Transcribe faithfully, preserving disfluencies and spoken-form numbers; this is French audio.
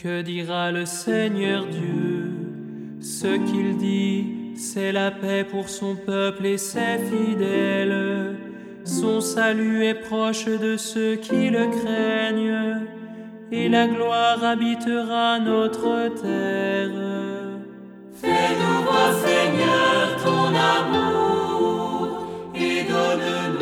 Que dira le Seigneur Dieu? Ce qu'il dit, c'est la paix pour son peuple et ses fidèles. Son salut est proche de ceux qui le craignent, et la gloire habitera notre terre. Fais-nous voir, Seigneur, ton amour, et donne-nous